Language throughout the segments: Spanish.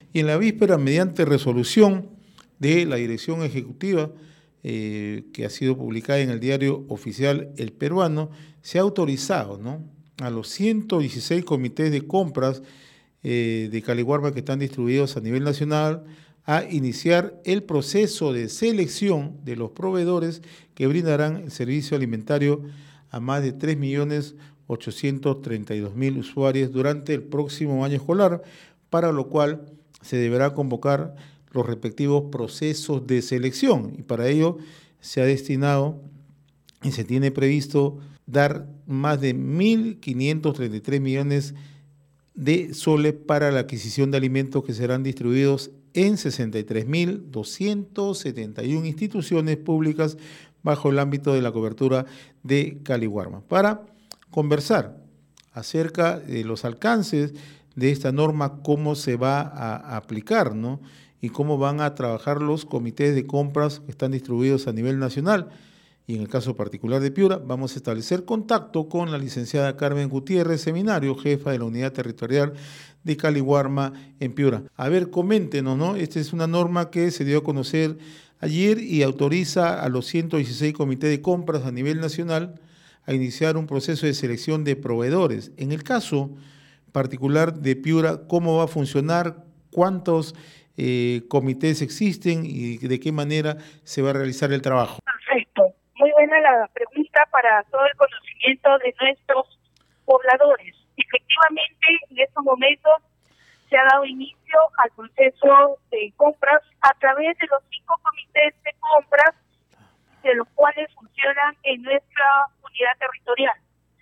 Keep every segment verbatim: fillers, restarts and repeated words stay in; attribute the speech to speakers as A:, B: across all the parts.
A: Y en la víspera, mediante resolución de la Dirección Ejecutiva, eh, que ha sido publicada en el diario oficial El Peruano, se ha autorizado, ¿no?, a los ciento dieciséis comités de compras eh, de Caliwarma que están distribuidos a nivel nacional a iniciar el proceso de selección de los proveedores que brindarán el servicio alimentario a más de tres millones ochocientos treinta y dos mil usuarios durante el próximo año escolar, para lo cual se deberá convocar los respectivos procesos de selección, y para ello se ha destinado y se tiene previsto dar más de mil quinientos treinta y tres millones de soles para la adquisición de alimentos que serán distribuidos en sesenta y tres mil doscientas setenta y una instituciones públicas bajo el ámbito de la cobertura de Caliwarma. Para conversar acerca de los alcances de esta norma, cómo se va a aplicar, ¿no?, y cómo van a trabajar los comités de compras que están distribuidos a nivel nacional, y en el caso particular de Piura, vamos a establecer contacto con la licenciada Carmen Gutiérrez Seminario, jefa de la Unidad Territorial de Caliwarma en Piura. A ver, coméntenos, ¿no? Esta es una norma que se dio a conocer ayer y autoriza a los ciento dieciséis comités de compras a nivel nacional a iniciar un proceso de selección de proveedores. En el caso particular de Piura, ¿cómo va a funcionar? ¿Cuántos eh, comités existen y de qué manera se va a realizar el trabajo?
B: Perfecto. Muy buena la pregunta para todo el conocimiento de nuestros pobladores. Efectivamente, en estos momentos se ha dado inicio al proceso de compras a través de los cinco comités de compras, de los cuales funcionan en nuestra unidad territorial.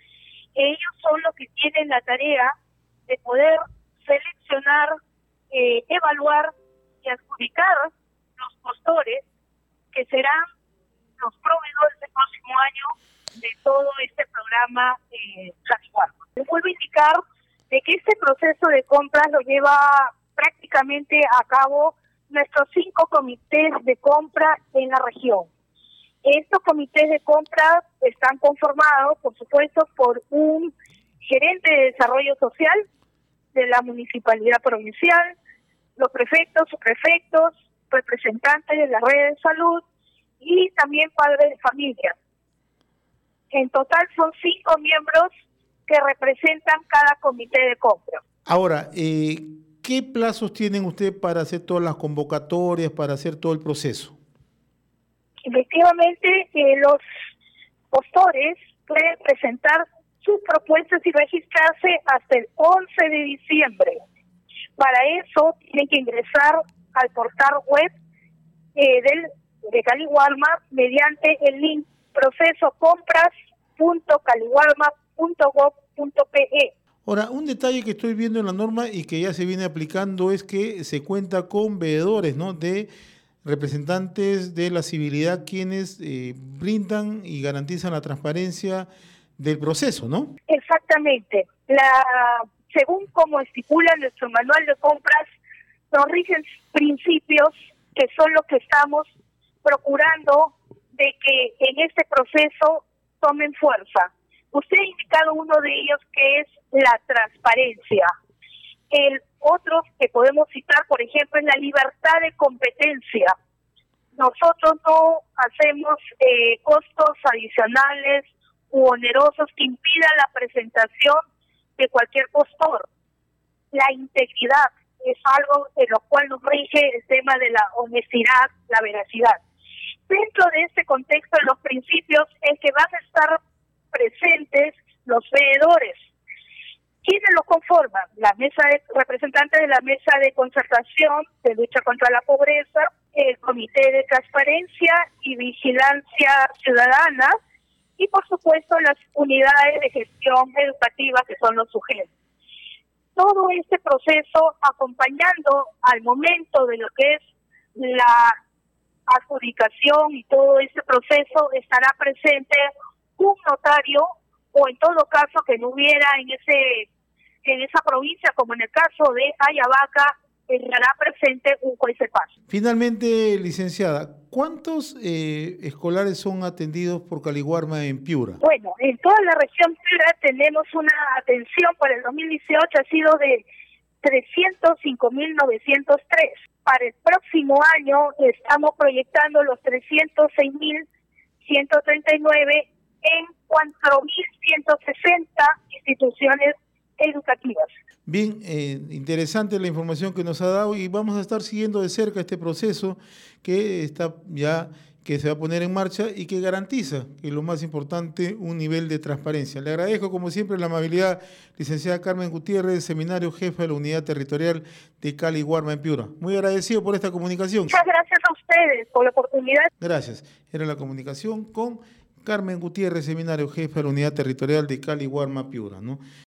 B: Ellos son los que tienen la tarea de poder seleccionar, eh, evaluar y adjudicar los postores que serán los proveedores del próximo año de todo este programa eh, Caliwarma. Les vuelvo a indicar de que este proceso de compras lo lleva prácticamente a cabo nuestros cinco comités de compra en la región. Estos comités de compra están conformados, por supuesto, por un gerente de desarrollo social de la municipalidad provincial, los prefectos, subprefectos, representantes de las redes de salud y también padres de familia. En total son cinco miembros que representan cada comité de compra.
A: Ahora, eh, ¿qué plazos tienen ustedes para hacer todas las convocatorias, para hacer todo el proceso?
B: Efectivamente, eh, los postores pueden presentar sus propuestas y registrarse hasta el once de diciembre. Para eso tienen que ingresar al portal web eh, del de Caliwarma mediante el link proceso compras punto caliwarma punto gob punto pe.
A: Ahora, un detalle que estoy viendo en la norma y que ya se viene aplicando es que se cuenta con veedores, ¿no?, de representantes de la civilidad quienes eh, brindan y garantizan la transparencia del proceso, ¿no?
B: Exactamente. La, según como estipula nuestro manual de compras, nos rigen principios que son los que estamos procurando de que en este proceso tomen fuerza. Usted ha indicado uno de ellos, que es la transparencia. El otro que podemos citar, por ejemplo, es la libertad de competencia. Nosotros no hacemos eh, costos adicionales u onerosos que impidan la presentación de cualquier postor. La integridad es algo en lo cual nos rige el tema de la honestidad, la veracidad. Dentro de este contexto, los principios es que van a estar presentes los veedores. ¿Quiénes lo conforman? La mesa de representantes de la mesa de concertación de lucha contra la pobreza, el comité de transparencia y vigilancia ciudadana y, por supuesto, las unidades de gestión educativa, que son los sujetos. Todo este proceso acompañando al momento de lo que es la adjudicación y todo este proceso estará presente un notario, o en todo caso que no hubiera en ese en esa provincia, como en el caso de Ayabaca, estará presente un juez de paz.
A: Finalmente, licenciada, ¿cuántos eh, escolares son atendidos por Caliwarma en Piura?
B: Bueno, en toda la región Piura tenemos una atención para el dos mil dieciocho, ha sido de trescientos cinco mil novecientos tres. Para el próximo año estamos proyectando los trescientos seis mil ciento treinta y nueve en cuatro mil ciento sesenta instituciones educativas.
A: Bien, eh, interesante la información que nos ha dado y vamos a estar siguiendo de cerca este proceso que está ya que se va a poner en marcha y que garantiza, que es lo más importante, un nivel de transparencia. Le agradezco, como siempre, la amabilidad, licenciada Carmen Gutiérrez, seminario jefa de la Unidad Territorial de Cali Guarma en Piura. Muy agradecido por esta comunicación.
B: Muchas gracias a ustedes por la oportunidad.
A: Gracias. Era la comunicación con Carmen Gutiérrez, seminario jefa de la Unidad Territorial de Cali Guarma Piura, ¿no?